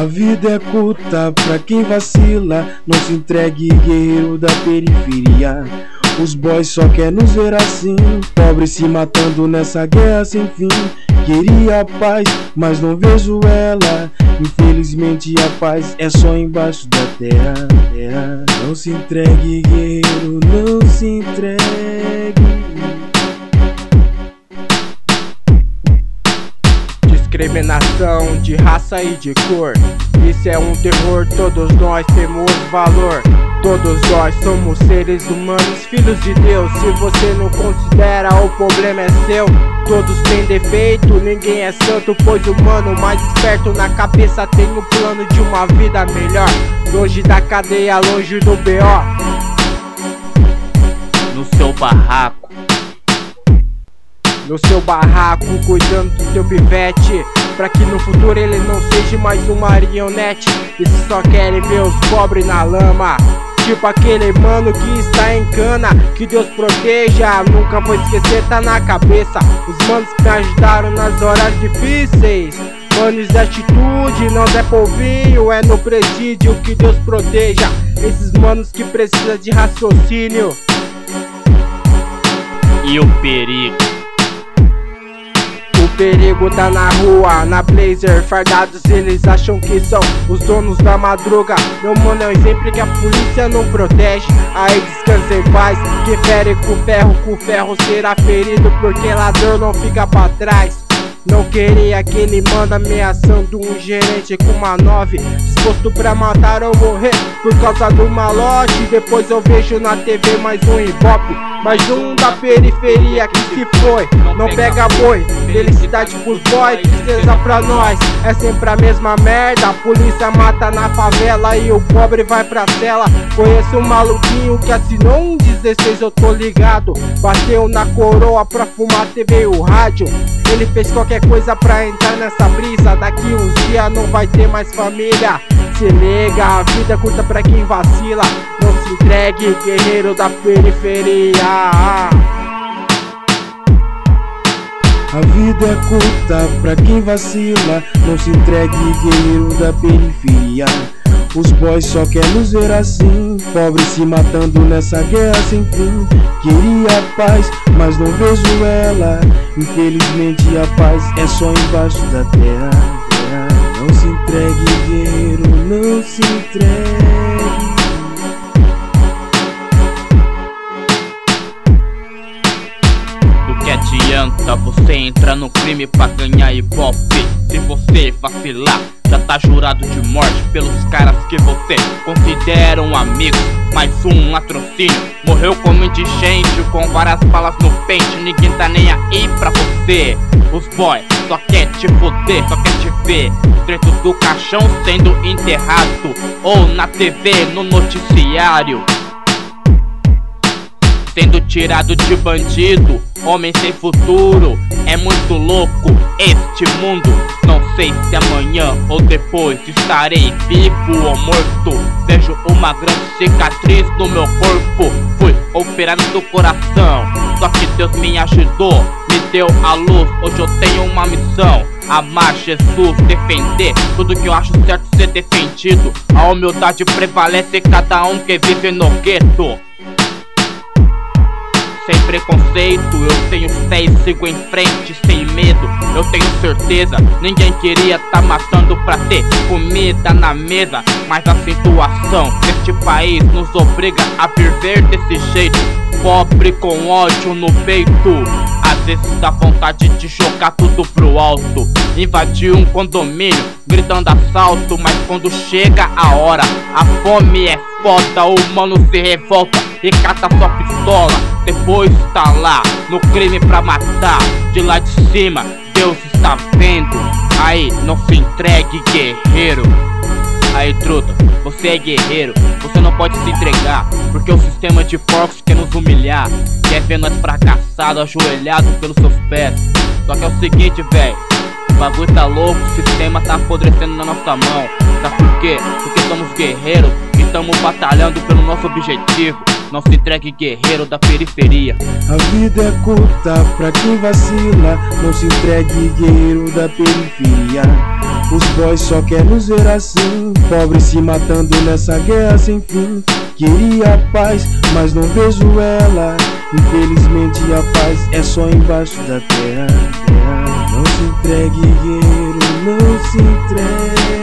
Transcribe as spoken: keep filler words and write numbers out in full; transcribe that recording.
A vida é curta pra quem vacila, não se entregue, guerreiro da periferia. Os boys só querem nos ver assim, pobres se matando nessa guerra sem fim. Queria a paz, mas não vejo ela. Infelizmente a paz é só embaixo da terra, terra. Não se entregue, guerreiro, não se entregue. Discriminação de raça e de cor, isso é um terror, todos nós temos valor. Todos nós somos seres humanos, filhos de Deus. Se você não considera, o problema é seu. Todos têm defeito, ninguém é santo, pois o humano mais esperto na cabeça tem um plano de uma vida melhor, longe da cadeia, longe do B O. No seu barraco, no seu barraco, cuidando do teu pivete, pra que no futuro ele não seja mais um marionete. E se só querem ver os pobres na lama, tipo aquele mano que está em cana. Que Deus proteja, nunca vou esquecer, tá na cabeça. Os manos que me ajudaram nas horas difíceis, manos de atitude, não é polvinho, é no presídio. Que Deus proteja esses manos que precisam de raciocínio. E o perigo? O perigo tá na rua, na blazer, fardados eles acham que são os donos da madruga. Meu mano é um exemplo que a polícia não protege. Aí descansa em paz, que fere com ferro, com ferro será ferido, porque ladrão não fica pra trás. Não queria que ele manda ameaçando um gerente com uma nove, disposto pra matar ou morrer por causa do malote. Depois eu vejo na T V mais um ibope, mais um da periferia que se foi. Não pega boi, felicidade pros boys, tristeza pra nós. É sempre a mesma merda, a polícia mata na favela e o pobre vai pra cela. Conheço um maluquinho que assinou um dezesseis, eu tô ligado. Bateu na coroa pra fumar T V e o rádio. Ele fez qualquer coisa pra entrar nessa brisa. Daqui uns dias não vai ter mais família. Se liga, a vida é curta pra quem vacila. Não se entregue, guerreiro da periferia. A vida é curta pra quem vacila, não se entregue, guerreiro da periferia. Os boys só querem nos ver assim, pobres se matando nessa guerra sem fim. Queria paz, mas não vejo ela. Infelizmente a paz é só embaixo da terra, terra. Não se entregue, guerreiro, não se entregue. Do que adianta você entrar no crime pra ganhar ibope? Se você vacilar, já tá jurado de morte pelos caras que você considera um amigo. Mais um latrocínio, morreu como indigente, com várias balas no pente. Ninguém tá nem aí pra você. Os boys só quer te foder, só quer te ver dentro do caixão sendo enterrado, ou na T V, no noticiário, sendo tirado de bandido, homem sem futuro. É muito louco este mundo. Não sei se amanhã ou depois estarei vivo ou morto. Vejo uma grande cicatriz no meu corpo. Fui operado do coração, só que Deus me ajudou, me deu a luz. Hoje eu tenho uma missão: amar Jesus, defender tudo que eu acho certo ser defendido. A humildade prevalece, cada um que vive no gueto. Sem preconceito, eu tenho fé e sigo em frente sem medo. Eu tenho certeza, ninguém queria tá matando pra ter comida na mesa, mas a situação deste país nos obriga a viver desse jeito. Pobre com ódio no peito, às vezes dá vontade de jogar tudo pro alto. Invadir um condomínio, gritando assalto, mas quando chega a hora, a fome é foda, o mano se revolta e cata sua pistola. Depois tá lá no crime pra matar. De lá de cima, Deus está vendo. Aí, não se entregue, guerreiro. Aí, truta, você é guerreiro, você não pode se entregar, porque o sistema de porcos quer nos humilhar, quer ver nós fracassados, ajoelhados pelos seus pés. Só que é o seguinte, velho, o bagulho tá louco, o sistema tá apodrecendo na nossa mão. Sabe por quê? Porque somos guerreiros e estamos batalhando pelo nosso objetivo. Não se entregue, guerreiro da periferia. A vida é curta pra quem vacila, não se entregue, guerreiro da periferia. Os boys só querem nos ver assim, pobres se matando nessa guerra sem fim. Queria paz, mas não vejo ela. Infelizmente a paz é só embaixo da terra, terra. Não se entregue, guerreiro, não se entregue.